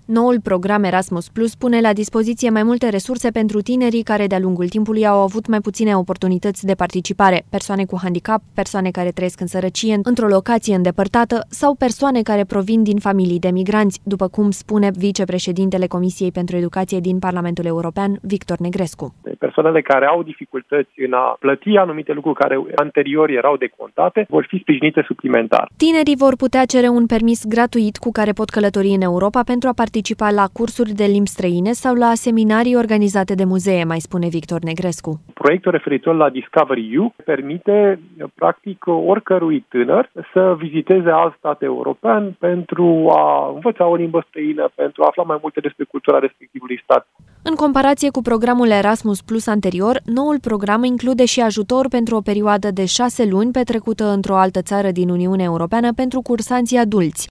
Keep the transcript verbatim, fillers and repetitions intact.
Noul program Erasmus Plus pune la dispoziție mai multe resurse pentru tinerii care de-a lungul timpului au avut mai puține oportunități de participare, persoane cu handicap, persoane care trăiesc în sărăcie, într-o locație îndepărtată sau persoane care provin din familii de migranți, după cum spune vicepreședintele Comisiei pentru Educație din Parlamentul European, Victor Negrescu. Persoanele care au dificultăți în a plăti anumite lucruri care anterior erau decontate vor fi sprijinite suplimentar. Tinerii vor putea cere un permis gratuit cu care pot călători în Europa pentru a participa la cursuri de limbi străine sau la seminarii organizate de muzee, mai spune Victor Negrescu. Proiectul referitor la Discovery E U permite, practic, oricărui tânăr să viziteze alt stat european pentru a învăța o limbă străină, pentru a afla mai multe despre cultura respectivului stat. În comparație cu programul Erasmus Plus anterior, noul program include și ajutor pentru o perioadă de șase luni petrecută într-o altă țară din Uniunea Europeană pentru cursanții adulți.